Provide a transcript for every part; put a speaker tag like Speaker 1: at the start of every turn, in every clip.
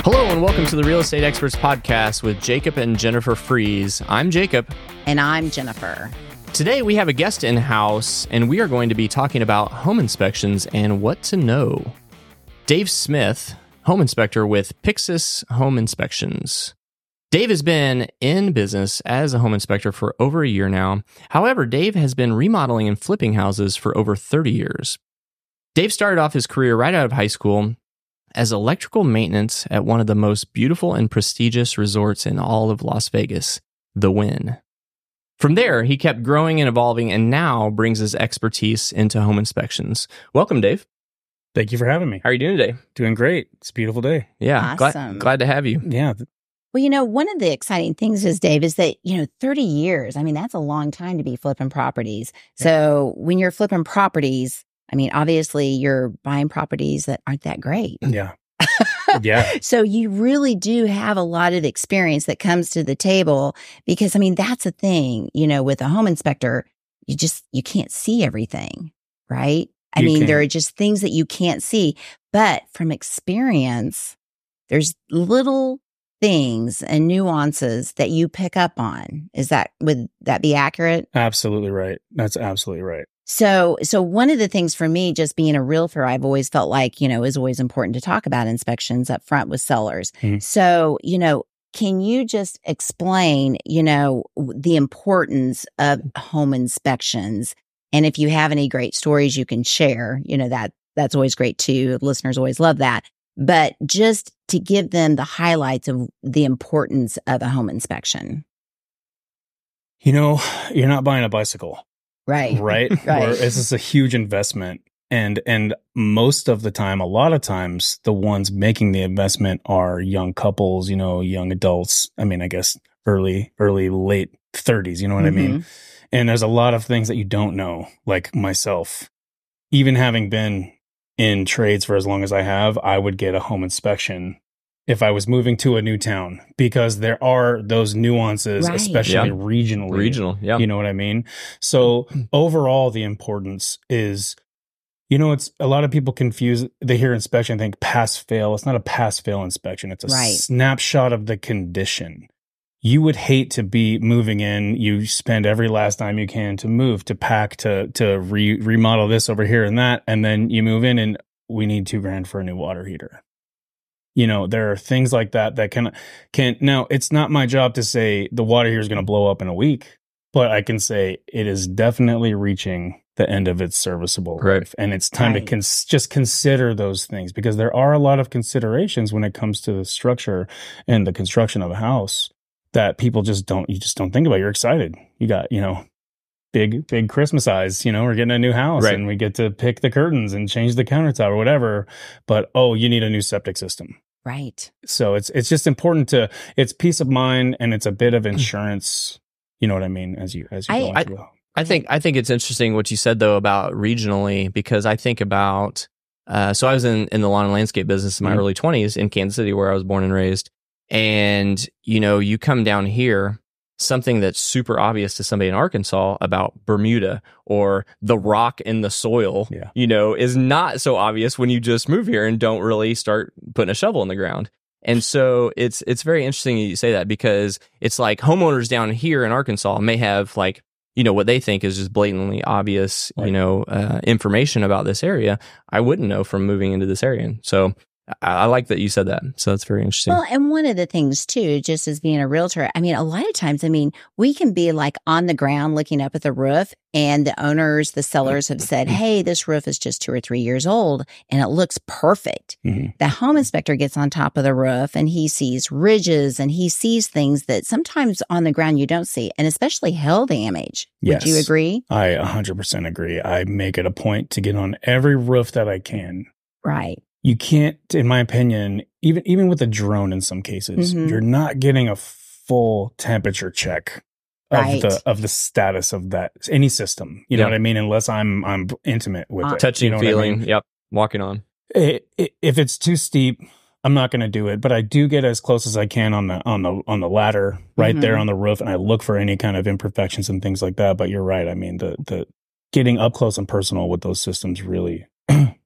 Speaker 1: Hello and welcome to the Real Estate Experts Podcast with Jacob and Jennifer Fries. I'm Jacob.
Speaker 2: And I'm Jennifer.
Speaker 1: Today we have a guest in-house and we are going to be talking about home inspections and what to know. Dave Smith, home inspector with Pyxis Home Inspections. Dave has been in business as a home inspector for over a year now. However, Dave has been remodeling and flipping houses for over 30 years. Dave started off his career right out of high school as electrical maintenance at one of the most beautiful and prestigious resorts in all of Las Vegas, The Wynn. From there, he kept growing and evolving and now brings his expertise into home inspections. Welcome, Dave.
Speaker 3: Thank you for having me.
Speaker 1: How are you doing today?
Speaker 3: Doing great. It's a beautiful day.
Speaker 1: Yeah,
Speaker 2: Awesome.
Speaker 1: glad to have you.
Speaker 3: Yeah.
Speaker 2: Well, one of the exciting things is, Dave, is that, 30 years, that's a long time to be flipping properties. So when you're flipping properties, obviously you're buying properties that aren't that great.
Speaker 3: Yeah. Yeah.
Speaker 2: So you really do have a lot of experience that comes to the table because, that's the thing, with a home inspector, you can't see everything, right? There are just things that you can't see, but from experience, there's little things and nuances that you pick up on. Would that be accurate?
Speaker 3: Absolutely right. That's absolutely right.
Speaker 2: So one of the things for me, just being a realtor, I've always felt like, is always important to talk about inspections up front with sellers.
Speaker 3: Mm-hmm.
Speaker 2: So, can you just explain, the importance of home inspections? And if you have any great stories you can share, that's always great too. Listeners always love that. But just to give them the highlights of the importance of a home inspection.
Speaker 3: You're not buying a bicycle.
Speaker 2: Right.
Speaker 3: Right.
Speaker 2: Right.
Speaker 3: This is a huge investment. And most of the time, a lot of times, the ones making the investment are young couples, young adults. I guess early, late 30s, you know what I mean? And there's a lot of things that you don't know, like myself. Even having been in trades for as long as I have, I would get a home inspection if I was moving to a new town, because there are those nuances,
Speaker 2: Right.
Speaker 3: especially regionally.
Speaker 1: Regional, yeah.
Speaker 3: You know what I mean? So overall, the importance is, it's a lot of people confuse, they hear inspection, think pass fail. It's not a pass fail inspection. It's a
Speaker 2: Right.
Speaker 3: snapshot of the condition. You would hate to be moving in. You spend every last dime you can to move, to pack, to remodel this over here and that. And then you move in and we need $2,000 for a new water heater. There are things like that can now, it's not my job to say the water heater is going to blow up in a week, but I can say it is definitely reaching the end of its serviceable life. And it's time
Speaker 2: Right.
Speaker 3: to just consider those things, because there are a lot of considerations when it comes to the structure and the construction of a house that people just don't think about. You're excited. You got, big Christmas eyes, we're getting a new house
Speaker 1: Right.
Speaker 3: and we get to pick the curtains and change the countertop or whatever. But, you need a new septic system.
Speaker 2: Right.
Speaker 3: So it's just important it's peace of mind, and it's a bit of insurance. You know what I mean? As you go into the
Speaker 1: I think it's interesting what you said though about regionally, because I think about so I was in the lawn and landscape business in my early 20s in Kansas City, where I was born and raised. And you come down here, something that's super obvious to somebody in Arkansas about Bermuda or the rock in the soil, is not so obvious when you just move here and don't really start putting a shovel in the ground. And so it's very interesting that you say that, because it's like homeowners down here in Arkansas may have what they think is just blatantly obvious,
Speaker 3: Right.
Speaker 1: Information about this area I wouldn't know from moving into this area. And so I like that you said that. So that's very interesting.
Speaker 2: Well, and one of the things too, just as being a realtor, a lot of times, we can be like on the ground looking up at the roof, and the sellers have said, hey, this roof is just 2 or 3 years old and it looks perfect.
Speaker 3: Mm-hmm.
Speaker 2: The home inspector gets on top of the roof and he sees ridges and he sees things that sometimes on the ground you don't see, and especially hail damage.
Speaker 3: Yes.
Speaker 2: Would you agree?
Speaker 3: I 100% agree. I make it a point to get on every roof that I can.
Speaker 2: Right.
Speaker 3: You can't, in my opinion, even with a drone in some cases,
Speaker 2: Mhm.
Speaker 3: you're not getting a full temperature check of
Speaker 2: Right.
Speaker 3: the status of that any system. You know what I mean? Unless I'm intimate with it.
Speaker 1: Touching,
Speaker 3: you know what I
Speaker 1: feeling,
Speaker 3: mean?
Speaker 1: yep, walking on.
Speaker 3: If it's too steep, I'm not going to do it, but I do get as close as I can on the ladder right there on the roof, and I look for any kind of imperfections and things like that. But you're right. The getting up close and personal with those systems really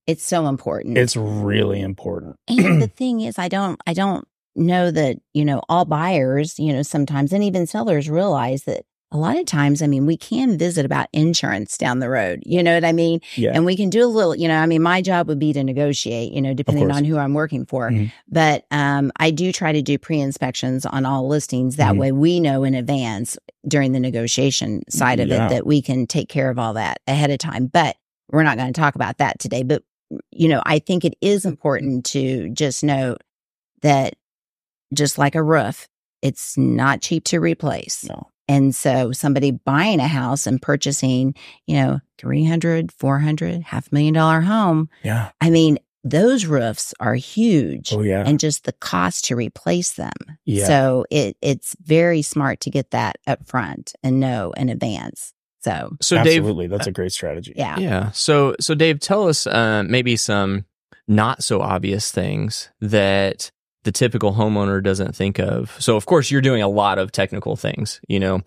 Speaker 2: It's so important.
Speaker 3: It's really important.
Speaker 2: And the thing is, I don't know that, all buyers, sometimes, and even sellers realize that a lot of times, we can visit about insurance down the road. You know what I mean?
Speaker 3: Yeah.
Speaker 2: And we can do a little, my job would be to negotiate, depending on who I'm working for. Mm-hmm. But I do try to do pre-inspections on all listings. That way we know in advance during the negotiation side of it that we can take care of all that ahead of time. But we're not going to talk about that today. But, I think it is important to just note that just like a roof, it's not cheap to replace.
Speaker 3: No.
Speaker 2: And so somebody buying a house and purchasing, $300,000, $400,000, $500,000 home.
Speaker 3: Yeah.
Speaker 2: Those roofs are huge.
Speaker 3: Oh, yeah.
Speaker 2: And just the cost to replace them.
Speaker 3: Yeah.
Speaker 2: So it's very smart to get that up front and know in advance. So
Speaker 3: absolutely. That's a great strategy.
Speaker 2: Yeah.
Speaker 1: Yeah. So Dave, tell us maybe some not so obvious things that the typical homeowner doesn't think of. So, of course, you're doing a lot of technical things,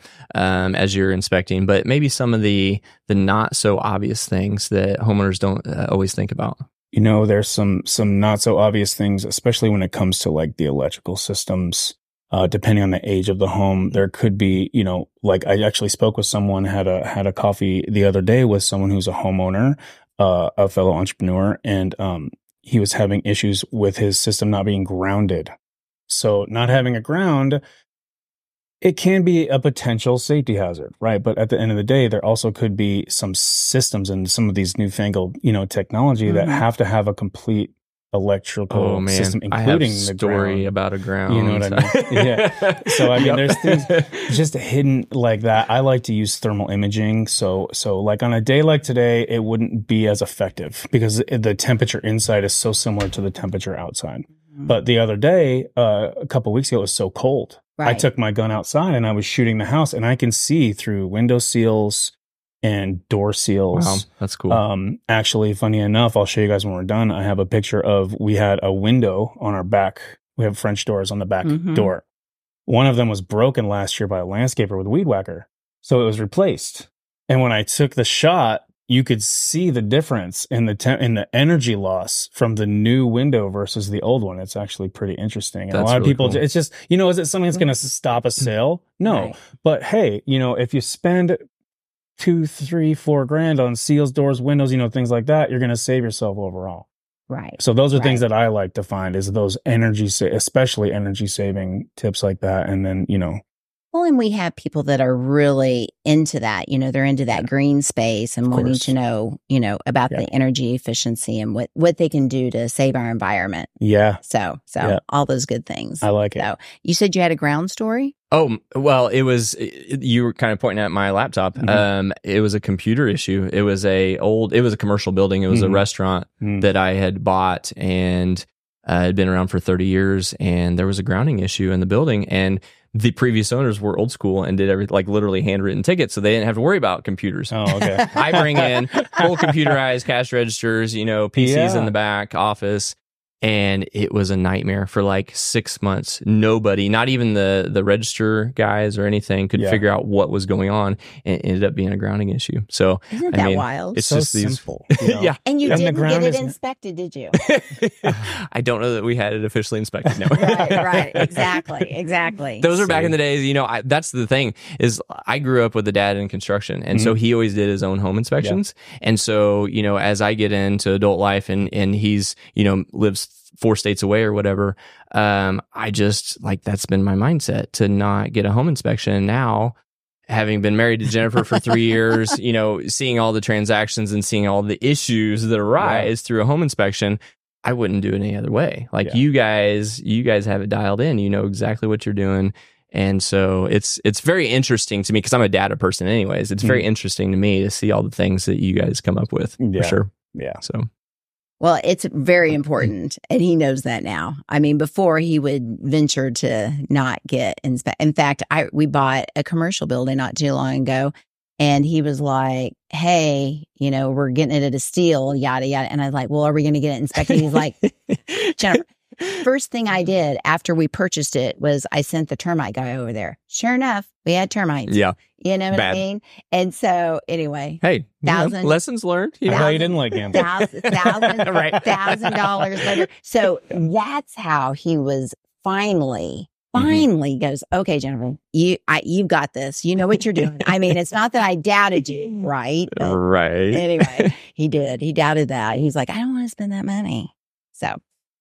Speaker 1: as you're inspecting, but maybe some of the not so obvious things that homeowners don't always think about.
Speaker 3: There's some not so obvious things, especially when it comes to like the electrical systems. Depending on the age of the home, there could be, like I actually spoke with someone, had a coffee the other day with someone who's a homeowner, a fellow entrepreneur, and he was having issues with his system not being grounded. So not having a ground, it can be a potential safety hazard, right? But at the end of the day, there also could be some systems and some of these newfangled, technology that have to have a complete electrical system, including
Speaker 1: I have a
Speaker 3: the
Speaker 1: story
Speaker 3: ground.
Speaker 1: about a ground.
Speaker 3: You know what I mean? Yeah. So there's things just hidden like that. I like to use thermal imaging. So like on a day like today, it wouldn't be as effective because the temperature inside is so similar to the temperature outside. Mm-hmm. But the other day, a couple of weeks ago, it was so cold. Right. I took my gun outside and I was shooting the house, and I can see through window seals and door seals.
Speaker 1: Wow, that's cool.
Speaker 3: Actually, funny enough, I'll show you guys when we're done. I have a picture of, we had a window on our back. We have French doors on the back door. One of them was broken last year by a landscaper with a weed whacker. So it was replaced. And when I took the shot, you could see the difference in the energy loss from the new window versus the old one. It's actually pretty interesting. And a lot of people, it's just, is it something that's going to stop a sale? No. Right. But hey, if you spend $2, $3, $4,000 on seals, doors, windows, things like that, you're going to save yourself overall.
Speaker 2: Right.
Speaker 3: So those are things that I like to find, is those especially energy saving tips like that. And then,
Speaker 2: Well, and we have people that are really into that, they're into that green space and wanting to know, about the energy efficiency and what they can do to save our environment.
Speaker 3: Yeah.
Speaker 2: So all those good things.
Speaker 3: I like it.
Speaker 2: So you said you had a ground story?
Speaker 1: Oh, well, you were kind of pointing at my laptop. It was a computer issue. It was a commercial building. It was a restaurant that I had bought, and it had been around for 30 years. And there was a grounding issue in the building, and the previous owners were old school and did everything like literally handwritten tickets, so they didn't have to worry about computers.
Speaker 3: Oh, okay.
Speaker 1: I bring in full computerized cash registers, PCs in the back office. And it was a nightmare for like 6 months. Nobody, not even the register guys or anything, could figure out what was going on, and it ended up being a grounding issue. So
Speaker 2: isn't that wild?
Speaker 1: It's
Speaker 3: so
Speaker 1: just
Speaker 3: simple.
Speaker 1: Yeah.
Speaker 2: And you didn't get it inspected, did you?
Speaker 1: I don't know that we had it officially inspected. No.
Speaker 2: Right. Exactly.
Speaker 1: Those are back in the days. That's the thing, is I grew up with a dad in construction, and so he always did his own home inspections. Yeah. And so, as I get into adult life and he's, lives 4 states away or whatever, I just that's been my mindset, to not get a home inspection. And now, having been married to Jennifer for 3 years, seeing all the transactions and seeing all the issues that arise through a home inspection, I wouldn't do it any other way. You guys have it dialed in. You know exactly what you're doing. And so it's very interesting to me, because I'm a data person anyways. It's very interesting to me to see all the things that you guys come up with, for sure.
Speaker 3: Yeah.
Speaker 1: So.
Speaker 2: Well, it's very important, and he knows that now. Before he would venture to not get inspected. In fact, we bought a commercial building not too long ago, and he was like, hey, we're getting it at a steal, yada, yada. And I was like, well, are we going to get it inspected? He's like, Jennifer, first thing I did after we purchased it was I sent the termite guy over there. Sure enough, we had termites.
Speaker 1: Yeah.
Speaker 2: You know what
Speaker 1: Bad.
Speaker 2: I mean? And so anyway,
Speaker 1: Hey, lessons learned.
Speaker 3: I thought you didn't like gambling.
Speaker 2: $1,000 later. So that's how he was finally goes, okay, Jennifer, you've got this. You know what you're doing. I mean, it's not that I doubted you, right? But
Speaker 1: right.
Speaker 2: anyway, he did. He doubted that. He's like, I don't want to spend that money. So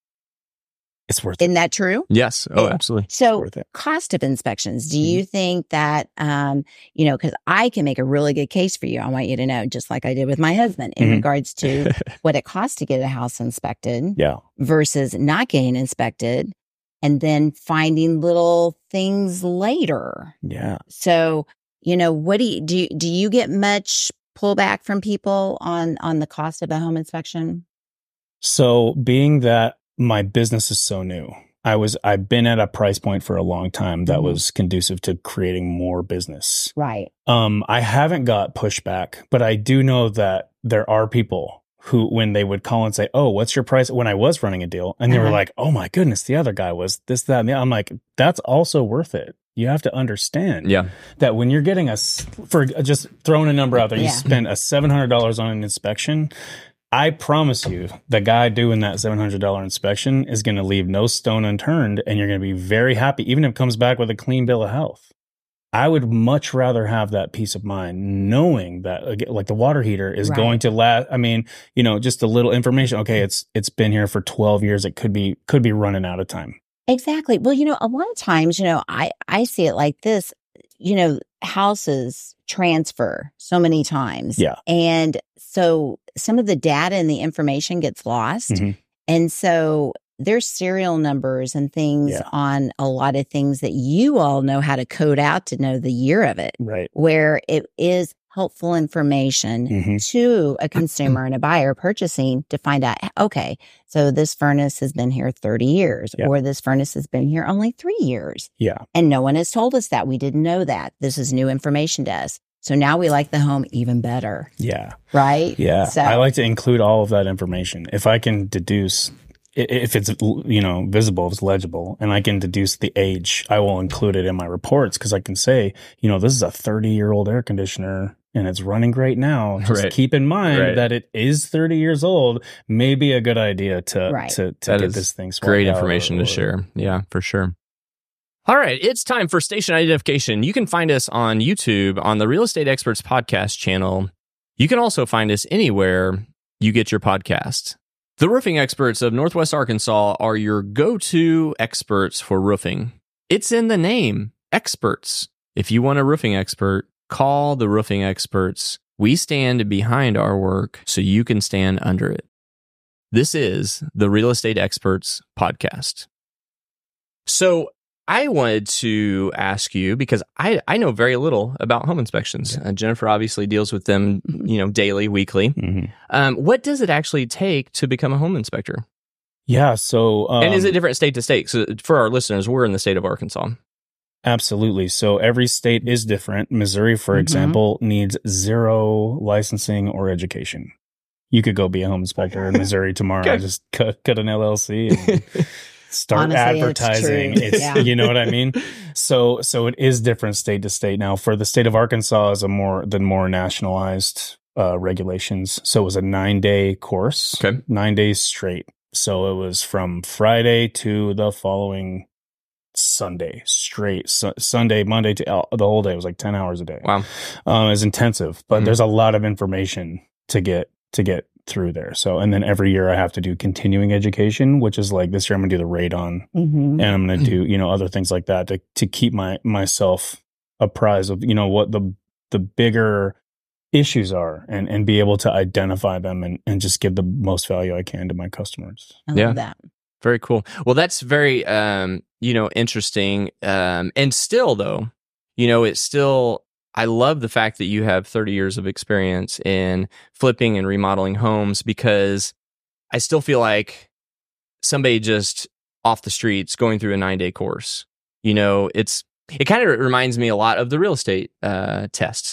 Speaker 3: It's worth it.
Speaker 2: isn't that true?
Speaker 1: Yes. Oh,
Speaker 2: Yeah.
Speaker 1: absolutely.
Speaker 2: So
Speaker 3: Worth it.
Speaker 2: cost of inspections, do you think that, because I can make a really good case for you. I want you to know, just like I did with my husband in
Speaker 3: Mhm.
Speaker 2: regards to what it costs to get a house inspected
Speaker 3: Yeah.
Speaker 2: versus not getting inspected and then finding little things later.
Speaker 3: Yeah.
Speaker 2: So, what do you get much pullback from people on the cost of a home inspection?
Speaker 3: So being that my business is so new, I've been at a price point for a long time that
Speaker 2: Mhm.
Speaker 3: was conducive to creating more business.
Speaker 2: Right.
Speaker 3: I haven't got pushback, but I do know that there are people who, when they would call and say, "Oh, what's your price?" When I was running a deal, and they were
Speaker 2: Uh-huh.
Speaker 3: like, "Oh my goodness, the other guy was this, that," and the. I'm like, that's also worth it. You have to understand
Speaker 1: Yeah.
Speaker 3: that when you're getting for just throwing a number out there,
Speaker 2: Yeah.
Speaker 3: you spend a $700 on an inspection. I promise you, the guy doing that $700 inspection is going to leave no stone unturned, and you're going to be very happy, even if it comes back with a clean bill of health. I would much rather have that peace of mind knowing that, like, the water heater is
Speaker 2: Right.
Speaker 3: going to last. I mean, just a little information. Okay, it's been here for 12 years. It could be running out of time.
Speaker 2: Exactly. Well, a lot of times, I see it like this, houses transfer so many times.
Speaker 3: Yeah.
Speaker 2: And so some of the data and the information gets lost.
Speaker 3: Mhm.
Speaker 2: And so there's serial numbers and things
Speaker 3: Yeah.
Speaker 2: on a lot of things that you all know how to code out to know the year of it,
Speaker 3: Right.
Speaker 2: where it is helpful information
Speaker 3: Mhm.
Speaker 2: to a consumer and a buyer purchasing to find out, okay, so this furnace has been here 30 years
Speaker 3: Yeah.
Speaker 2: or this furnace has been here only 3 years.
Speaker 3: Yeah.
Speaker 2: And no one has told us that. We didn't know that. This is new information to us. So now we like the home even better,
Speaker 3: Yeah.
Speaker 2: right?
Speaker 3: Yeah.
Speaker 2: So,
Speaker 3: I like to include all of that information. If I can deduce, if it's, visible, if it's legible, and I can deduce the age, I will include it in my reports because I can say, this is a 30-year-old air conditioner and it's running great now. Just
Speaker 1: Right.
Speaker 3: keep in mind
Speaker 1: Right.
Speaker 3: that it is 30 years old. May be a good idea to
Speaker 2: Right.
Speaker 3: to
Speaker 1: That
Speaker 3: get
Speaker 1: is
Speaker 3: this thing swapped
Speaker 1: Great
Speaker 3: out
Speaker 1: information
Speaker 3: or-
Speaker 1: to share. Yeah, for sure. All right, it's time for station identification. You can find us on YouTube on the Real Estate Experts podcast channel. You can also find us anywhere you get your podcast. The roofing experts of Northwest Arkansas are your go-to experts for roofing. It's in the name, experts. If you want a roofing expert, call the roofing experts. We stand behind our work so you can stand under it. This is the Real Estate Experts podcast. So I wanted to ask you, because I know very little about home inspections. Jennifer obviously deals with them, daily, weekly.
Speaker 3: Mhm.
Speaker 1: What does it actually take to become a home inspector?
Speaker 3: Yeah. So,
Speaker 1: And is it different state to state? So for our listeners, we're in the state of Arkansas.
Speaker 3: absolutely. So every state is different. Missouri, for
Speaker 2: Mhm.
Speaker 3: example, needs 0 licensing or education. You could go be a home inspector in Missouri tomorrow.
Speaker 1: Okay.
Speaker 3: Just cut an LLC and start
Speaker 2: Honestly, it's
Speaker 3: advertising.
Speaker 2: true.
Speaker 3: It's,
Speaker 2: Yeah.
Speaker 3: you know what I mean? So it is different state to state. Now, for the state of Arkansas is more nationalized regulations. So it was a 9-day course,
Speaker 1: Okay.
Speaker 3: 9 days straight. So it was from Friday to the following Sunday straight. Sunday, Monday to the whole day. It was like 10 hours a day.
Speaker 1: Wow.
Speaker 3: It was intensive, but
Speaker 1: Mhm.
Speaker 3: there's a lot of information to get through there. So, and then every year I have to do continuing education, which is like this year I'm going to do the radon,
Speaker 2: Mhm.
Speaker 3: and I'm going to do, other things like that to keep myself apprised of, what the bigger issues are and be able to identify them and just give the most value I can to my customers.
Speaker 2: I
Speaker 1: Yeah.
Speaker 2: love that.
Speaker 1: Very cool. Well, that's very, interesting. And still, though, it's still, I love the fact that you have 30 years of experience in flipping and remodeling homes, because I still feel like somebody just off the streets going through a 9-day course, it kind of reminds me a lot of the real estate tests.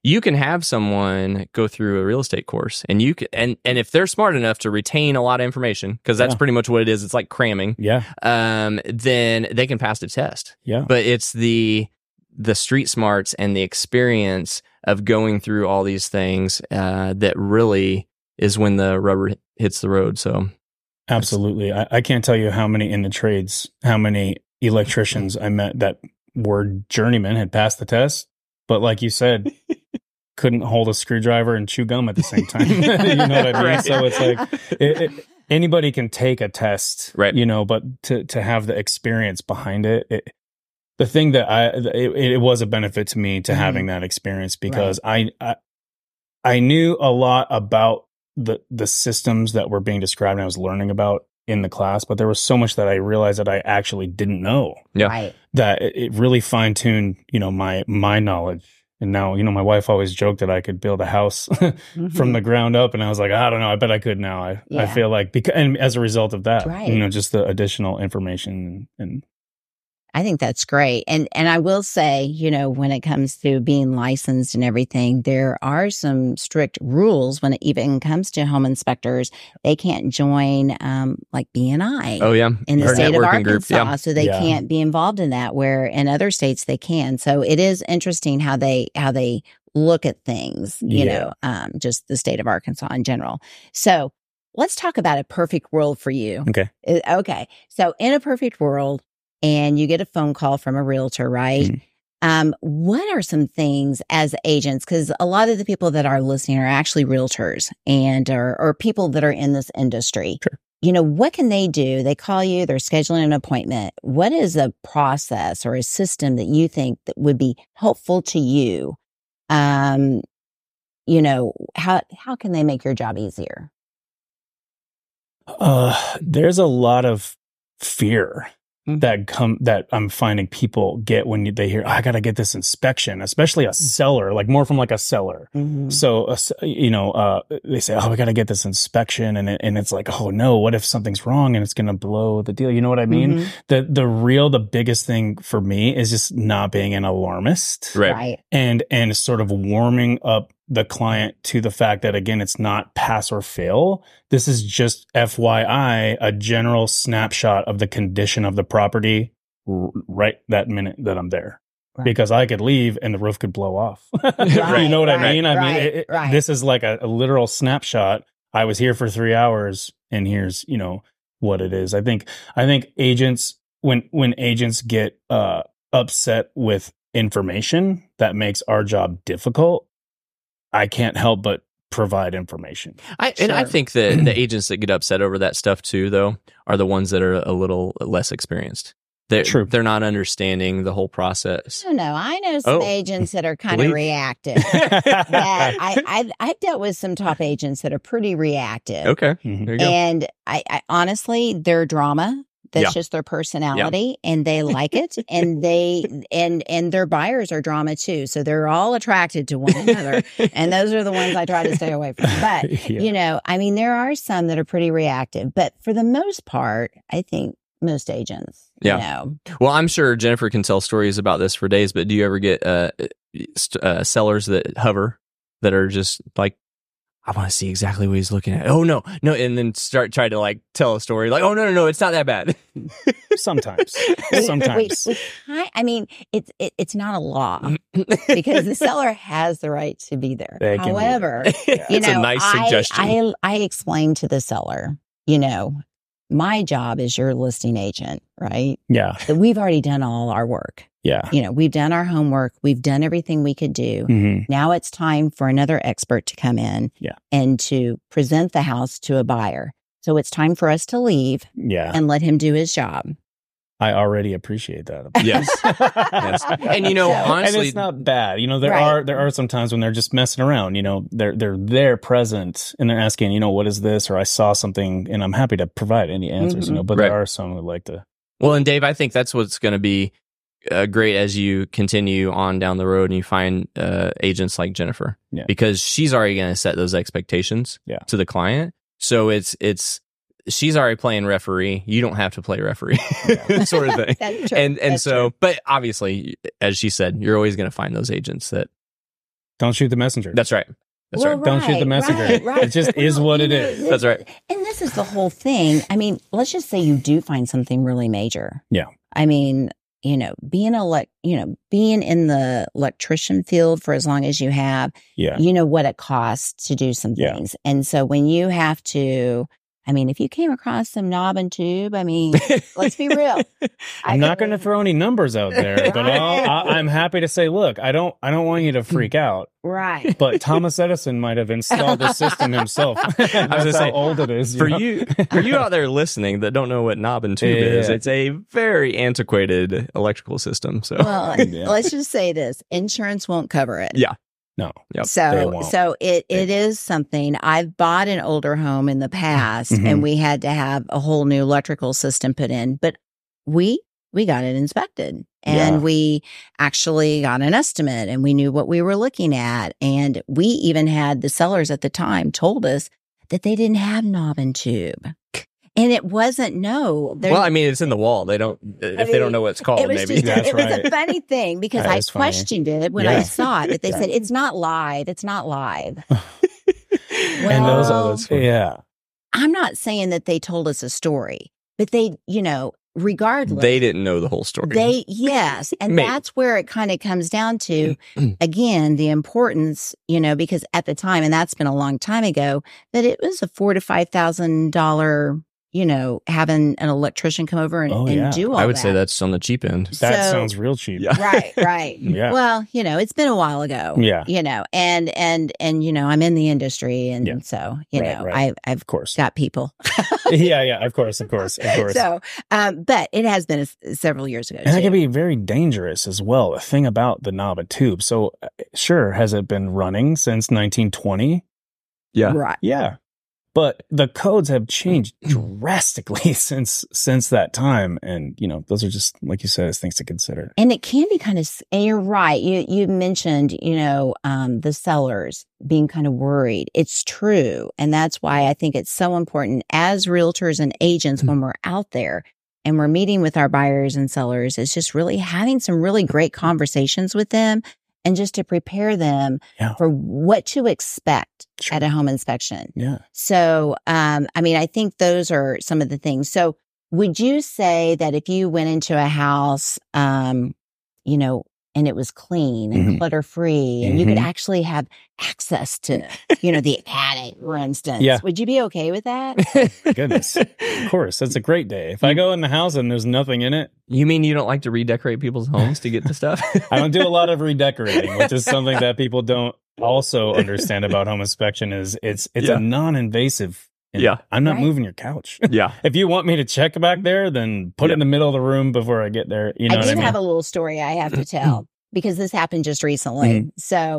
Speaker 1: you can have someone go through a real estate course, and you can, and if they're smart enough to retain a lot of information, because that's pretty much what it is. It's like cramming.
Speaker 3: Yeah.
Speaker 1: Then they can pass the test.
Speaker 3: Yeah.
Speaker 1: But it's the street smarts and the experience of going through all these things that really is when the rubber hits the road. So
Speaker 3: absolutely. I can't tell you how many in the trades, how many electricians I met that were journeymen, had passed the test, but like you said, couldn't hold a screwdriver and chew gum at the same time. You know what I mean?
Speaker 1: Right.
Speaker 3: So it's like anybody can take a test,
Speaker 1: right?
Speaker 3: You know, but to have the experience behind it, the thing that it was a benefit to me to having that experience, because I knew a lot about the systems that were being described and I was learning about in the class, but there was so much that I realized that I actually didn't know.
Speaker 1: Yeah.
Speaker 2: Right.
Speaker 3: That it really fine-tuned, you know, my knowledge. And now, you know, my wife always joked that I could build a house from the ground up. And I was like, I don't know. I bet I could now. I feel like, and as a result of that, you know, just the additional information and
Speaker 2: I think that's great. And I will say, you know, when it comes to being licensed and everything, there are some strict rules when it even comes to home inspectors. They can't join like BNI.
Speaker 1: Oh, yeah.
Speaker 2: In the state of Arkansas.
Speaker 1: Group.
Speaker 2: So they can't be involved in that, where in other states they can. So it is interesting how they look at things, you know, just the state of Arkansas in general. So let's talk about a perfect world for you.
Speaker 3: Okay.
Speaker 2: Okay. So in a perfect world, and you get a phone call from a realtor, right? Mm-hmm. What are some things as agents? Because a lot of the people that are listening are actually realtors and or people that are in this industry.
Speaker 3: Sure.
Speaker 2: You know, what can they do? They call you, they're scheduling an appointment. What is a process or a system that you think that would be helpful to you? You know, how can they make your job easier?
Speaker 3: There's a lot of fear that I'm finding people get when they hear, I got to get this inspection, especially a seller, like more from like a seller. Mm-hmm. So, you know, they say, oh, we got to get this inspection. And it's like, oh no, what if something's wrong and it's going to blow the deal? You know what I mean? Mm-hmm. The biggest thing for me is just not being an alarmist.
Speaker 1: Right.
Speaker 3: And sort of warming up the client to the fact that, again, it's not pass or fail. This is just FYI, a general snapshot of the condition of the property right that minute that I'm there. Right. Because I could leave and the roof could blow off.
Speaker 2: Right,
Speaker 3: you know what I mean? This is like a literal snapshot. I was here for 3 hours and here's, you know, what it is. I think agents, when agents get upset with information, that makes our job difficult. I can't help but provide information.
Speaker 1: I think that the agents that get upset over that stuff too, though, are the ones that are a little less experienced. They're not understanding the whole process.
Speaker 2: No, I know some agents that are kind of reactive. I've dealt with some top agents that are pretty reactive.
Speaker 1: Okay, there you go.
Speaker 2: And I honestly, their drama. That's just their personality, and they like it, and and their buyers are drama too. So they're all attracted to one another, and those are the ones I try to stay away from. But you know, I mean, there are some that are pretty reactive, but for the most part, I think most agents, you know.
Speaker 1: Well, I'm sure Jennifer can tell stories about this for days. But do you ever get sellers that hover, that are just like, I want to see exactly what he's looking at. Oh, no. And then try to like tell a story like, oh, no, it's not that bad.
Speaker 3: Sometimes.
Speaker 2: I mean, it's not a law because the seller has the right to be there. However, you know,
Speaker 1: a nice suggestion.
Speaker 2: I explain to the seller, you know, my job is your listing agent, right?
Speaker 3: Yeah.
Speaker 2: That we've already done all our work.
Speaker 3: Yeah.
Speaker 2: You know, we've done our homework. We've done everything we could do. Mm-hmm. Now it's time for another expert to come in and to present the house to a buyer. So it's time for us to leave and let him do his job.
Speaker 3: I already appreciate that.
Speaker 1: Yes. And, you know, honestly,
Speaker 3: and it's not bad. You know, there are some times when they're just messing around, you know, they're there present and they're asking, you know, what is this? Or I saw something, and I'm happy to provide any answers, you know, but there are some who like to.
Speaker 1: Well, and Dave, I think that's what's going to be great as you continue on down the road and you find agents like Jennifer, because she's already going to set those expectations to the client. So she's already playing referee. You don't have to play referee, sort of thing. That's true. And so, but obviously, as she said, you're always going to find those agents that
Speaker 3: Don't shoot the messenger.
Speaker 1: That's right. That's
Speaker 2: Well,
Speaker 1: right.
Speaker 3: Don't shoot the messenger.
Speaker 2: Right.
Speaker 3: It just is what it is.
Speaker 1: That's right.
Speaker 2: And this is the whole thing. I mean, let's just say you do find something really major.
Speaker 3: Yeah.
Speaker 2: I mean, being in the electrician field for as long as you have,
Speaker 3: Yeah.
Speaker 2: you know what it costs to do some
Speaker 3: Yeah.
Speaker 2: things. And so when you have to, I mean, if you came across some knob and tube, I mean, let's be real.
Speaker 3: I'm not going to throw any numbers out there, but I'm happy to say, look, I don't want you to freak out.
Speaker 2: Right.
Speaker 3: But Thomas Edison might have installed the system himself.
Speaker 1: I was
Speaker 3: That's
Speaker 1: gonna
Speaker 3: how
Speaker 1: say,
Speaker 3: old it is.
Speaker 1: For you out there listening that don't know what knob and tube is,
Speaker 3: Yeah.
Speaker 1: it's a very antiquated electrical system. So
Speaker 2: Well,
Speaker 3: Yeah.
Speaker 2: let's just say this: insurance won't cover it.
Speaker 1: yeah.
Speaker 3: No.
Speaker 1: Yep.
Speaker 3: They
Speaker 2: So,
Speaker 3: won't.
Speaker 2: it is something. I've bought an older home in the past,
Speaker 3: Mhm.
Speaker 2: and we had to have a whole new electrical system put in. But we got it inspected, and
Speaker 3: Yeah.
Speaker 2: we actually got an estimate, and we knew what we were looking at. And we even had the sellers at the time told us that they didn't have knob and tube, and it wasn't there-
Speaker 1: Well, I mean, it's in the wall. They don't if they don't know what it's called.
Speaker 2: It was
Speaker 1: Maybe
Speaker 2: just
Speaker 3: That's
Speaker 2: it was
Speaker 3: right.
Speaker 2: a funny thing because
Speaker 3: That
Speaker 2: I
Speaker 3: is funny.
Speaker 2: questioned it when I
Speaker 3: Yeah.
Speaker 2: saw it, but they
Speaker 3: Yeah.
Speaker 2: said it's not live. It's not live.
Speaker 3: And those
Speaker 2: Well,
Speaker 1: that's funny.
Speaker 3: yeah.
Speaker 2: I'm not saying that they told us a story, but they, regardless,
Speaker 1: they didn't know the whole story.
Speaker 2: yes. And
Speaker 1: Maybe.
Speaker 2: that's where it kind of comes down to, again, the importance, because at the time, and that's been a long time ago, that it was a $4,000 to $5,000, having an electrician come over and,
Speaker 3: Oh, yeah.
Speaker 2: and do all
Speaker 1: I would
Speaker 2: that.
Speaker 1: say that's on the cheap end.
Speaker 3: That
Speaker 2: So-
Speaker 3: sounds real cheap.
Speaker 1: Yeah.
Speaker 2: Right.
Speaker 3: Yeah.
Speaker 2: Well, it's been a while ago.
Speaker 3: Yeah.
Speaker 2: And I'm in the industry, and
Speaker 3: Yeah.
Speaker 2: so
Speaker 3: Right.
Speaker 2: I've
Speaker 3: Of course.
Speaker 2: got people.
Speaker 3: Yeah. Of course.
Speaker 2: So, but it has been several years ago.
Speaker 3: And that
Speaker 2: too.
Speaker 3: can be very dangerous as well. The thing about the knob and tube. So, sure, has it been running since 1920?
Speaker 1: Yeah.
Speaker 2: Right.
Speaker 3: Yeah. But the codes have changed drastically since that time. And, those are just, like you said, things to consider.
Speaker 2: And it can be kind of, and you're right. You mentioned, the sellers being kind of worried. It's true. And that's why I think it's so important as realtors and agents when we're out there and we're meeting with our buyers and sellers, is just really having some really great conversations with them and just to prepare them
Speaker 3: Yeah.
Speaker 2: for what to expect
Speaker 3: Sure.
Speaker 2: at a home inspection.
Speaker 3: Yeah.
Speaker 2: So, I think those are some of the things. So would you say that if you went into a house, and it was clean and
Speaker 3: Mhm.
Speaker 2: clutter free and you could
Speaker 3: Mhm.
Speaker 2: actually have access to, the attic, for instance,
Speaker 3: Yeah.
Speaker 2: would you be okay with that?
Speaker 3: My goodness. Of course. That's a great day. If I go in the house and there's nothing in it,
Speaker 1: You mean you don't like to redecorate people's homes to get the stuff?
Speaker 3: I don't do a lot of redecorating, which is something that people don't also understand about home inspection is it's
Speaker 1: Yeah.
Speaker 3: a non-invasive.
Speaker 1: Yeah.
Speaker 3: I'm not
Speaker 2: Right.
Speaker 3: moving your couch.
Speaker 1: Yeah.
Speaker 3: If you want me to check back there, then put it in the middle of the room before I get there. You know
Speaker 2: I
Speaker 3: what I
Speaker 2: do
Speaker 3: mean?
Speaker 2: have a little story I have to tell because this happened just recently.
Speaker 3: Mm-hmm.
Speaker 2: So,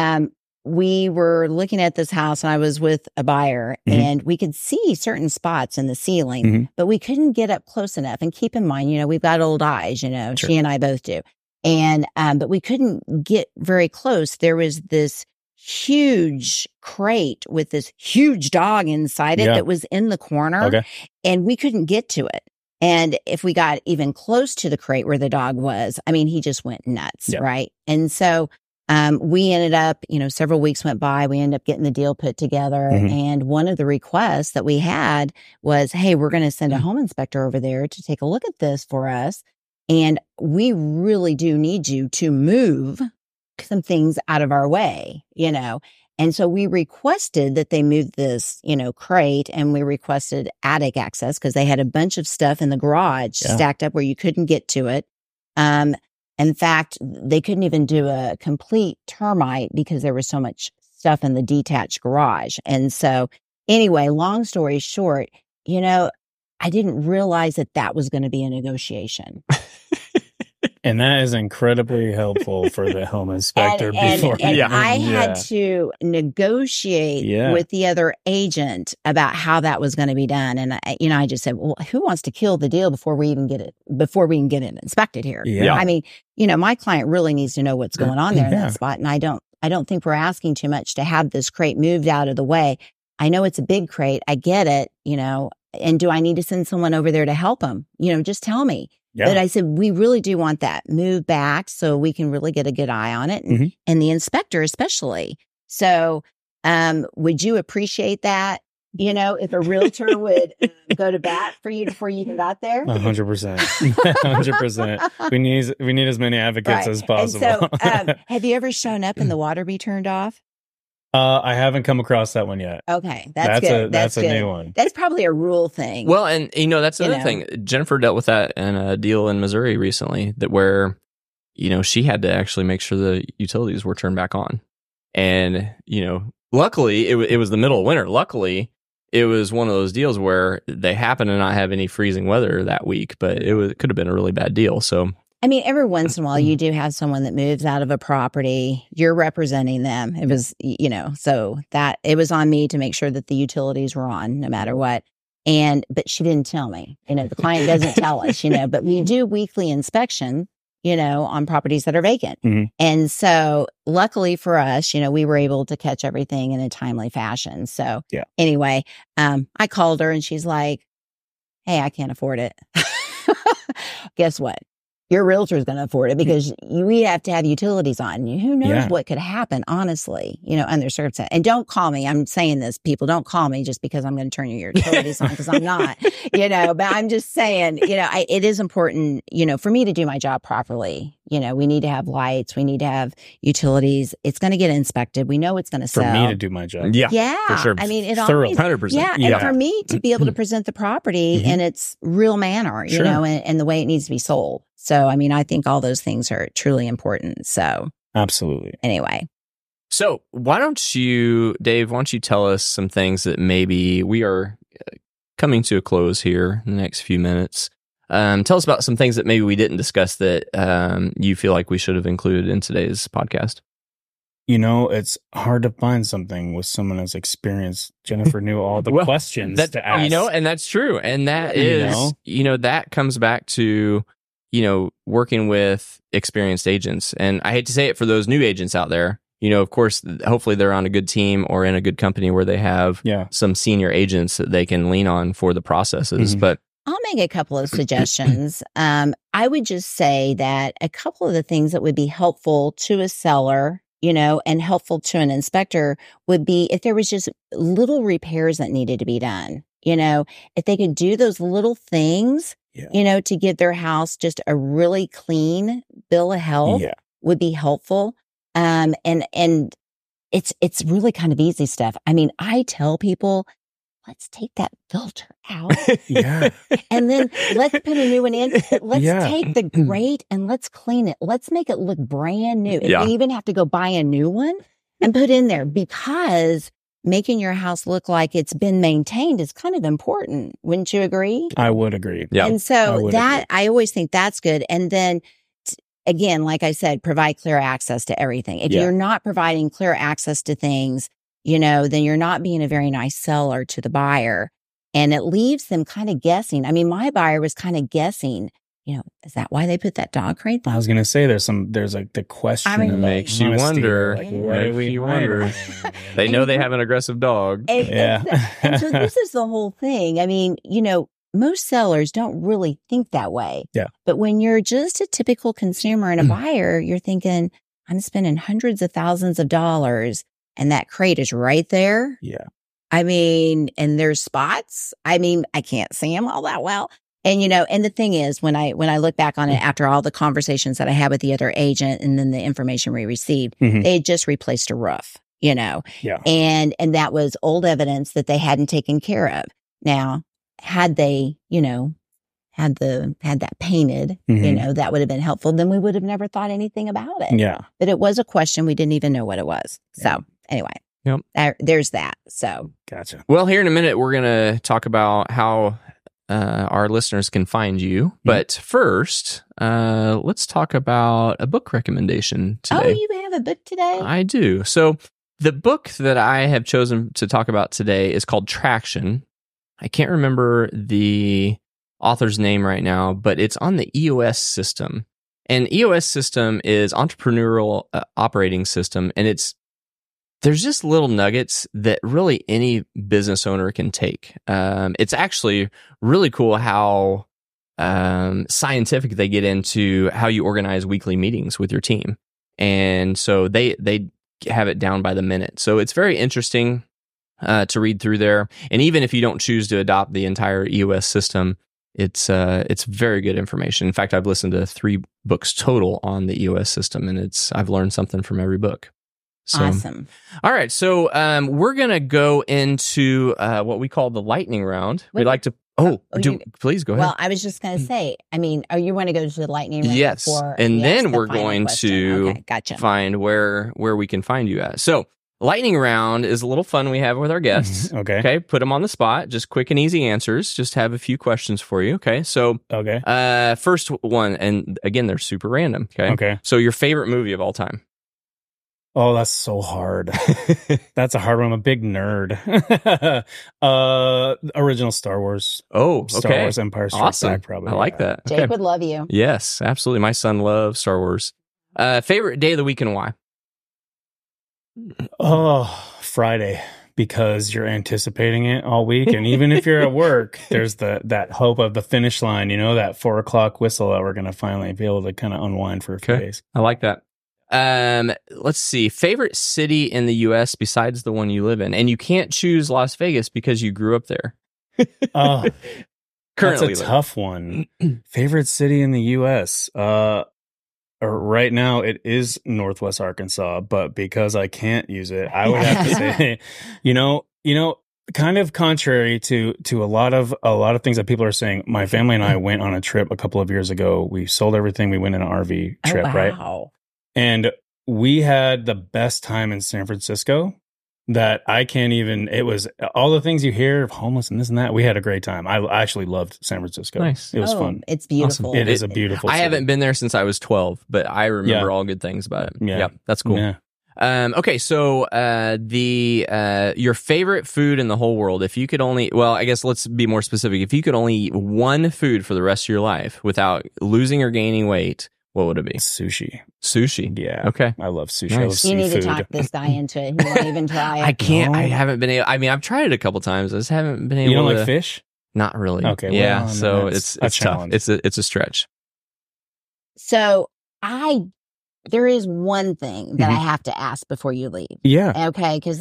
Speaker 2: we were looking at this house and I was with a buyer
Speaker 3: Mhm.
Speaker 2: and we could see certain spots in the ceiling,
Speaker 3: Mhm.
Speaker 2: but we couldn't get up close enough. And keep in mind, we've got old eyes,
Speaker 3: Sure.
Speaker 2: she and I both do. And, but we couldn't get very close. There was this huge crate with this huge dog inside it
Speaker 3: Yeah.
Speaker 2: that was in the corner
Speaker 3: Okay.
Speaker 2: and we couldn't get to it. And if we got even close to the crate where the dog was, he just went nuts.
Speaker 3: Yeah.
Speaker 2: Right. And so, we ended up, several weeks went by, we ended up getting the deal put together.
Speaker 3: Mhm.
Speaker 2: And one of the requests that we had was, hey, we're going to send a home inspector over there to take a look at this for us. And we really do need you to move some things out of our way, And so we requested that they move this, crate, and we requested attic access because they had a bunch of stuff in the garage
Speaker 3: Yeah.
Speaker 2: stacked up where you couldn't get to it. In fact, they couldn't even do a complete termite because there was so much stuff in the detached garage. And so anyway, long story short, I didn't realize that was going to be a negotiation.
Speaker 3: And that is incredibly helpful for the home inspector before.
Speaker 2: And
Speaker 1: Yeah.
Speaker 2: I had
Speaker 3: Yeah.
Speaker 2: to negotiate
Speaker 3: Yeah.
Speaker 2: with the other agent about how that was going to be done. And I just said, well, who wants to kill the deal before we can get it inspected here?
Speaker 3: Yeah.
Speaker 2: My client really needs to know what's going on there in
Speaker 3: Yeah.
Speaker 2: that spot. And I don't think we're asking too much to have this crate moved out of the way. I know it's a big crate. I get it, and do I need to send someone over there to help them? Just tell me.
Speaker 3: Yeah.
Speaker 2: But I said, we really do want that move back so we can really get a good eye on it, and the inspector especially. So would you appreciate that? You know, if a realtor would go to bat for you before you even got there?
Speaker 3: 100%. 100%. We need as many advocates as possible.
Speaker 2: And so, have you ever shown up and the water be turned off?
Speaker 3: I haven't come across that one yet.
Speaker 2: Okay, that's good.
Speaker 3: That's a
Speaker 2: good.
Speaker 3: new one.
Speaker 2: That's probably a rule thing.
Speaker 1: Well, and that's another thing. Jennifer dealt with that in a deal in Missouri recently, that where she had to actually make sure the utilities were turned back on, and luckily it was the middle of winter. Luckily, it was one of those deals where they happened to not have any freezing weather that week, but it could have been a really bad deal. So,
Speaker 2: I mean, every once in a while, you do have someone that moves out of a property. You're representing them. It was, so that it was on me to make sure that the utilities were on no matter what. But she didn't tell me. The client doesn't tell us. But we do weekly inspection, on properties that are vacant.
Speaker 3: Mm-hmm.
Speaker 2: And so luckily for us, we were able to catch everything in a timely fashion. So anyway, I called her and she's like, hey, I can't afford it. Guess what? Your realtor is going to afford it because we have to have utilities on. Who knows what could happen, honestly, under circumstances. And don't call me. I'm saying this, people, don't call me just because I'm going to turn your utilities on, because I'm not, but I'm just saying, it is important, for me to do my job properly. We need to have lights. We need to have utilities. It's going to get inspected. We know it's going to sell.
Speaker 3: For me to do my job.
Speaker 1: Yeah.
Speaker 3: For sure.
Speaker 2: I mean, it
Speaker 3: thoroughly.
Speaker 2: always,
Speaker 1: 100%.
Speaker 2: yeah. And for me to be able to present the property in its real manner, and the way it needs to be sold. So, I mean, I think all those things are truly important. So,
Speaker 3: absolutely.
Speaker 2: Anyway.
Speaker 1: So, Dave, why don't you tell us some things that maybe we are coming to a close here in the next few minutes. Tell us about some things that maybe we didn't discuss that you feel like we should have included in today's podcast.
Speaker 3: It's hard to find something with someone as experienced. Jennifer knew all the questions to ask.
Speaker 1: And that's true. And that is, that comes back to, working with experienced agents. And I hate to say it for those new agents out there, of course, hopefully they're on a good team or in a good company where they have some senior agents that they can lean on for the processes. But
Speaker 2: I'll make a couple of suggestions. I would just say that a couple of the things that would be helpful to a seller, and helpful to an inspector would be if there was just little repairs that needed to be done. If they could do those little things, to give their house just a really clean bill of health would be helpful. And it's really kind of easy stuff. I mean, I tell people, let's take that filter out. And then let's put a new one in. Let's take the grate and let's clean it. Let's make it look brand new. If you even have to go buy a new one and put in there, because making your house look like it's been maintained is kind of important. Wouldn't you agree?
Speaker 3: I would agree.
Speaker 2: Yeah. And so I always think that's good. And then again, like I said, provide clear access to everything. If you're not providing clear access to things, then you're not being a very nice seller to the buyer. And it leaves them kind of guessing. I mean, my buyer was kind of guessing, is that why they put that dog crate there?
Speaker 3: I was going to say there's like the question.
Speaker 1: I mean, makes you wonder. They know they have an aggressive dog.
Speaker 2: And so this is the whole thing. I mean, most sellers don't really think that way.
Speaker 3: Yeah.
Speaker 2: But when you're just a typical consumer and a buyer, you're thinking, I'm spending hundreds of thousands of dollars and that crate is right there.
Speaker 3: Yeah.
Speaker 2: I mean, and there's spots. I mean, I can't see them all that well. And, and the thing is, when I look back on it after all the conversations that I had with the other agent and then the information we received, they had just replaced a roof,
Speaker 3: Yeah.
Speaker 2: And that was old evidence that they hadn't taken care of. Now, had they, had that painted, that would have been helpful. Then we would have never thought anything about it.
Speaker 3: Yeah.
Speaker 2: But it was a question. We didn't even know what it was. So anyway, there's that. So.
Speaker 3: Gotcha.
Speaker 1: Well, here in a minute, we're going to talk about how our listeners can find you. But first, let's talk about a book recommendation today.
Speaker 2: Oh, you have a book today?
Speaker 1: I do. So the book that I have chosen to talk about today is called Traction. I can't remember the author's name right now, but it's on the EOS system. And EOS system is entrepreneurial operating system. And there's just little nuggets that really any business owner can take. It's actually really cool how scientific they get into how you organize weekly meetings with your team. And so they have it down by the minute. So it's very interesting to read through there. And even if you don't choose to adopt the entire EOS system, it's very good information. In fact, I've listened to 3 books total on the EOS system, and I've learned something from every book. So,
Speaker 2: awesome.
Speaker 1: All right. So we're going to go into what we call the lightning round. We like to... please go ahead.
Speaker 2: Well, I was just going to say, I mean, you want to go to the lightning round?
Speaker 1: Yes.
Speaker 2: Before
Speaker 1: And then
Speaker 2: the
Speaker 1: we're
Speaker 2: final
Speaker 1: going
Speaker 2: question?
Speaker 1: to
Speaker 2: Okay, gotcha.
Speaker 1: find where we can find you at. So lightning round is a little fun we have with our guests.
Speaker 3: Okay.
Speaker 1: Put them on the spot. Just quick and easy answers. Just have a few questions for you. Okay. So, first one, and again, they're super random.
Speaker 3: Okay.
Speaker 1: So your favorite movie of all time?
Speaker 3: Oh, that's so hard. That's a hard one. I'm a big nerd. Original Star Wars.
Speaker 1: Oh, okay.
Speaker 3: Star Wars Empire Strikes Back, probably.
Speaker 1: I like that.
Speaker 2: Jake would love you.
Speaker 1: Yes, absolutely. My son loves Star Wars. Favorite day of the week and why?
Speaker 3: Oh, Friday, because you're anticipating it all week. And even if you're at work, there's that hope of the finish line, that 4:00 whistle that we're going to finally be able to kind of unwind for a few days.
Speaker 1: I like that. Let's see. Favorite city in the U.S. besides the one you live in, and you can't choose Las Vegas because you grew up there. Currently,
Speaker 3: that's a tough one. Favorite city in the U.S. Right now it is Northwest Arkansas, but because I can't use it, I would have to say, kind of contrary to a lot of things that people are saying. My family and I went on a trip a couple of years ago. We sold everything. We went on an RV trip, right? And we had the best time in San Francisco that I can't even, it was all the things you hear of homeless and this and that. We had a great time. I actually loved San Francisco.
Speaker 1: Nice.
Speaker 3: It was fun.
Speaker 2: It's beautiful.
Speaker 3: Awesome. It is a beautiful city.
Speaker 1: I haven't been there since I was 12, but I remember all good things about it.
Speaker 3: Yeah.
Speaker 1: Yep, that's cool.
Speaker 3: Yeah.
Speaker 1: Okay, so your favorite food in the whole world, if you could only, well, I guess let's be more specific. If you could only eat one food for the rest of your life without losing or gaining weight, what would it be?
Speaker 3: Sushi.
Speaker 1: Yeah. Okay.
Speaker 3: I love sushi.
Speaker 1: Nice.
Speaker 3: I love
Speaker 2: You need to
Speaker 3: seafood.
Speaker 2: talk this guy into it. He won't even try it.
Speaker 1: I can't.
Speaker 3: No.
Speaker 1: I haven't been able. I mean, I've tried it a couple times. I just haven't been able.
Speaker 3: You don't
Speaker 1: to.
Speaker 3: like fish?
Speaker 1: Not really.
Speaker 3: Okay.
Speaker 1: Yeah.
Speaker 3: Well,
Speaker 1: So
Speaker 3: that's
Speaker 1: it's
Speaker 3: a
Speaker 1: tough.
Speaker 3: challenge.
Speaker 1: It's a stretch.
Speaker 2: So there is one thing that I have to ask before you leave.
Speaker 3: Yeah.
Speaker 2: Okay. Cause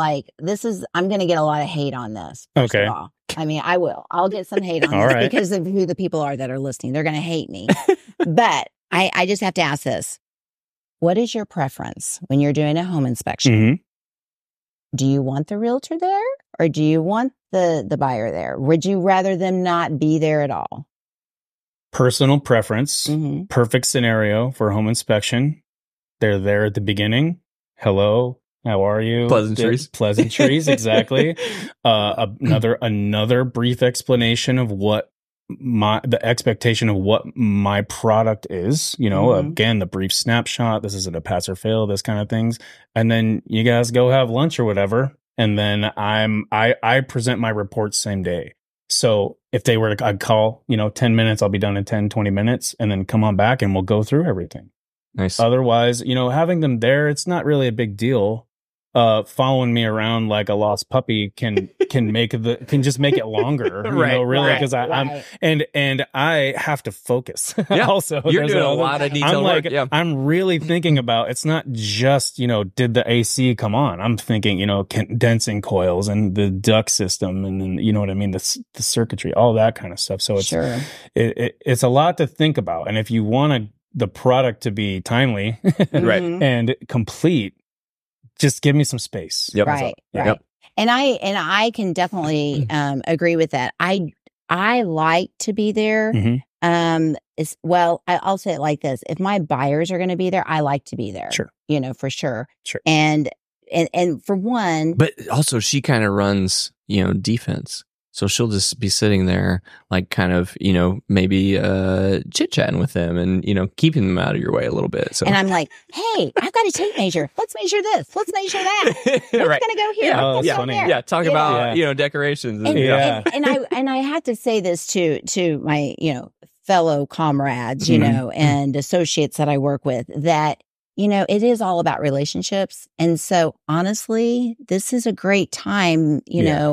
Speaker 2: I'm going to get a lot of hate on this. First
Speaker 3: Okay.
Speaker 2: of all. I mean, I'll get some hate on
Speaker 3: All
Speaker 2: this
Speaker 3: right.
Speaker 2: because of who the people are that are listening. They're going to hate me, but I just have to ask this. What is your preference when you're doing a home inspection?
Speaker 3: Mm-hmm.
Speaker 2: Do you want the realtor there or do you want the buyer there? Would you rather them not be there at all?
Speaker 3: Personal preference.
Speaker 2: Mm-hmm.
Speaker 3: Perfect scenario for a home inspection. They're there at the beginning. Hello. How are you? Pleasantries, exactly. Another brief explanation of what the expectation of what my product is, again, the brief snapshot. This isn't a pass or fail, this kind of things. And then you guys go have lunch or whatever. And then I present my reports same day. So if they were I'd call, 10 minutes, I'll be done in 10, 20 minutes and then come on back and we'll go through everything.
Speaker 1: Nice.
Speaker 3: Otherwise, having them there, it's not really a big deal. Following me around like a lost puppy can just make it longer, really, because I'm I have to focus.
Speaker 1: Yeah.
Speaker 3: Also,
Speaker 1: you're doing a lot of detailed work. Yeah.
Speaker 3: I'm really thinking about, it's not just, did the AC come on? I'm thinking, condensing coils and the duct system and then, you know what I mean? The circuitry, all that kind of stuff. So it's a lot to think about. And if you want the product to be timely
Speaker 1: right,
Speaker 3: and complete, just give me some space.
Speaker 1: Yep.
Speaker 2: Right.
Speaker 1: Yep.
Speaker 2: And I can definitely agree with that. I like to be there.
Speaker 3: Mm-hmm.
Speaker 2: I'll say it like this. If my buyers are going to be there, I like to be there.
Speaker 3: Sure.
Speaker 2: For sure.
Speaker 3: Sure.
Speaker 2: And for one,
Speaker 1: but also she kind of runs, defense. So she'll just be sitting there, like kind of, maybe chit-chatting with them and, keeping them out of your way a little bit. So.
Speaker 2: And I'm like, hey, I've got a tape measure. Let's measure this. Let's measure that. What's
Speaker 1: right.
Speaker 2: going to go here?
Speaker 1: Yeah.
Speaker 2: What's
Speaker 3: that's
Speaker 2: going
Speaker 3: funny.
Speaker 2: there?
Speaker 1: Yeah. Talk about, decorations.
Speaker 2: And I have to say this to my, fellow comrades, and associates that I work with, that, it is all about relationships. And so honestly, this is a great time,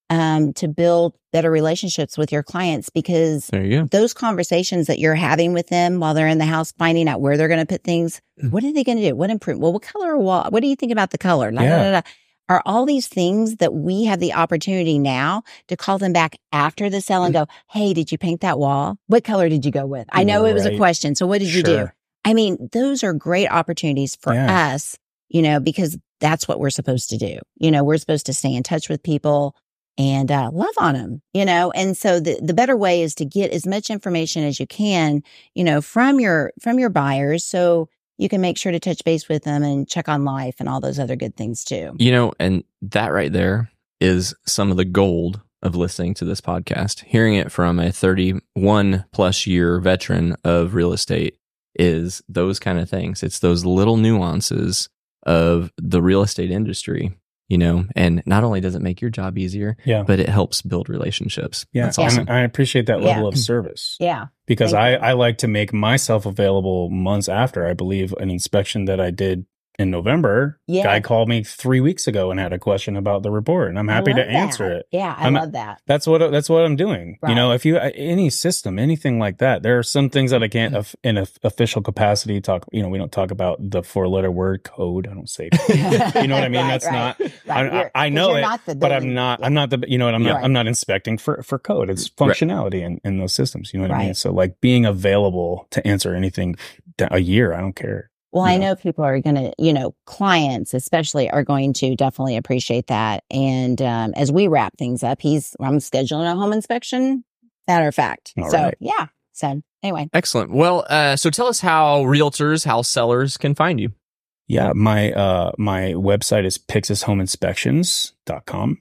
Speaker 2: to build better relationships with your clients, because
Speaker 1: There you go.
Speaker 2: those conversations that you're having with them while they're in the house, finding out where they're going to put things, what are they going to do? What improve? Well, what color wall? What do you think about the color? Are all these things that we have the opportunity now to call them back after the sale and go, hey, did you paint that wall? What color did you go with? I know it was a question. So what did you do? I mean, those are great opportunities for us, because that's what we're supposed to do. We're supposed to stay in touch with people and love on them, and so the better way is to get as much information as you can, from your buyers, so you can make sure to touch base with them and check on life and all those other good things too.
Speaker 1: And that right there is some of the gold of listening to this podcast. Hearing it from a 31 plus year veteran of real estate is those kind of things. It's those little nuances of the real estate industry, and not only does it make your job easier, but it helps build relationships.
Speaker 3: Yeah.
Speaker 1: That's awesome.
Speaker 3: And I appreciate that level of service.
Speaker 2: Yeah.
Speaker 3: Because I like to make myself available months after. I believe an inspection that I did in November, guy called me 3 weeks ago and had a question about the report, and I'm happy to answer it.
Speaker 2: Yeah, I love that.
Speaker 3: That's what I'm doing. Right. If you any system, anything like that, there are some things that I can't in an official capacity talk. We don't talk about the 4-letter word code. I don't say code. You know what I mean? That's not. Right. I know it, but I'm not. I'm not the. I'm not inspecting for code. It's functionality in those systems. You know what I mean? So like being available to answer anything a year, I don't care.
Speaker 2: Well, I know people are going to, clients especially are going to definitely appreciate that. And as we wrap things up, I'm scheduling a home inspection, matter of fact. Yeah. So anyway.
Speaker 1: Excellent. Well, so tell us how sellers can find you.
Speaker 3: Yeah. My website is pixishomeinspections.com.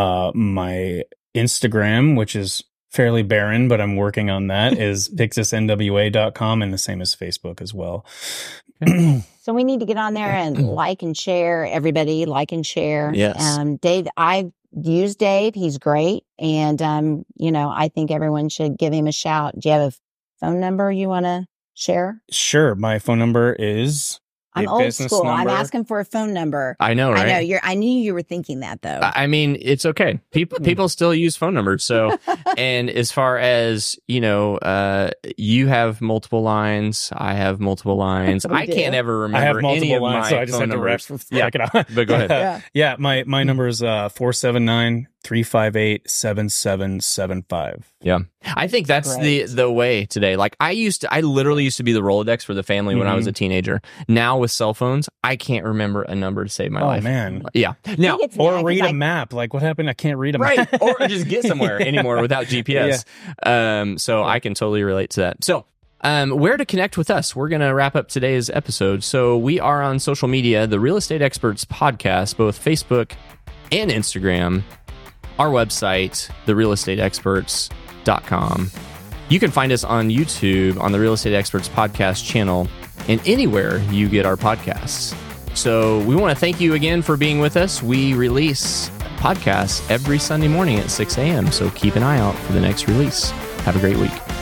Speaker 3: My Instagram, which is fairly barren, but I'm working on that, is pixisnwa.com, and the same as Facebook as well.
Speaker 2: So we need to get on there and like and share. Everybody like and share.
Speaker 1: Yes.
Speaker 2: Dave, I've used Dave. He's great. And, I think everyone should give him a shout. Do you have a phone number you want to share?
Speaker 3: Sure. My phone number is...
Speaker 2: I'm old school. I'm asking for a phone number.
Speaker 1: I know, right?
Speaker 2: I know. I knew you were thinking that, though.
Speaker 1: I mean, it's okay. People still use phone numbers. So, and as far as, you have multiple lines, I have multiple lines. I can't ever remember any of my phone numbers. But go ahead.
Speaker 3: Yeah, my number is 479-358-7775.
Speaker 1: Yeah. I think that's the way today. Like I literally used to be the Rolodex for the family when I was a teenager. Now with cell phones, I can't remember a number to save my life.
Speaker 3: Oh man.
Speaker 1: Yeah. Now,
Speaker 3: or read a map. Like what happened? I can't read a map.
Speaker 1: Right. Or just get somewhere anymore without GPS. So I can totally relate to that. So where to connect with us? We're going to wrap up today's episode. So we are on social media, the Real Estate Experts Podcast, both Facebook and Instagram. Our website, therealestateexperts.com. You can find us on YouTube on the Real Estate Experts Podcast channel and anywhere you get our podcasts. So we want to thank you again for being with us. We release podcasts every Sunday morning at 6 a.m. So keep an eye out for the next release. Have a great week.